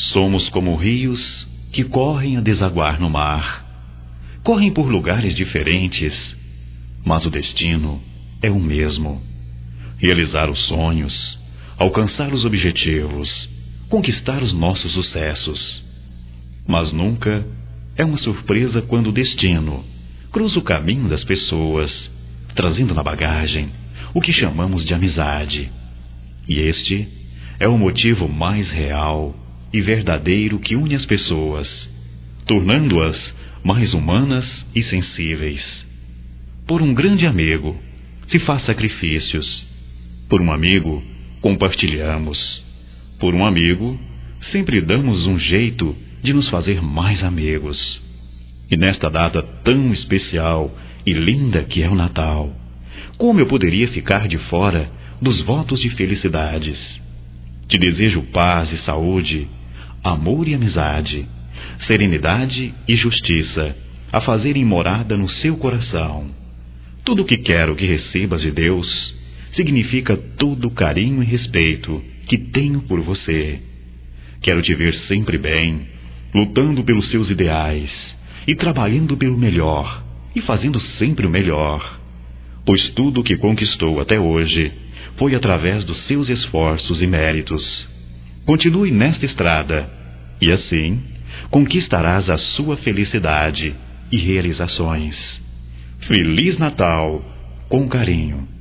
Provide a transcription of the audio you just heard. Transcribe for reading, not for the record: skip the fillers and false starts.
Somos como rios que correm a desaguar no mar. Correm por lugares diferentes, mas o destino é o mesmo. Realizar os sonhos, alcançar os objetivos, conquistar os nossos sucessos. Mas nunca é uma surpresa quando o destino cruza o caminho das pessoas, trazendo na bagagem o que chamamos de amizade. E este é o motivo mais real e verdadeiro que une as pessoas, tornando-as mais humanas e sensíveis. Por um grande amigo se faz sacrifícios. Por um amigo compartilhamos. Por um amigo sempre damos um jeito de nos fazer mais amigos. E nesta data tão especial e linda que é o Natal, como eu poderia ficar de fora dos votos de felicidades? Te desejo paz e saúde, amor e amizade, serenidade e justiça a fazerem morada no seu coração. Tudo o que quero que recebas de Deus significa todo o carinho e respeito que tenho por você. Quero te ver sempre bem, lutando pelos seus ideais e trabalhando pelo melhor e fazendo sempre o melhor, pois tudo o que conquistou até hoje foi através dos seus esforços e méritos. Continue nesta estrada e assim conquistarás a sua felicidade e realizações. Feliz Natal, com carinho.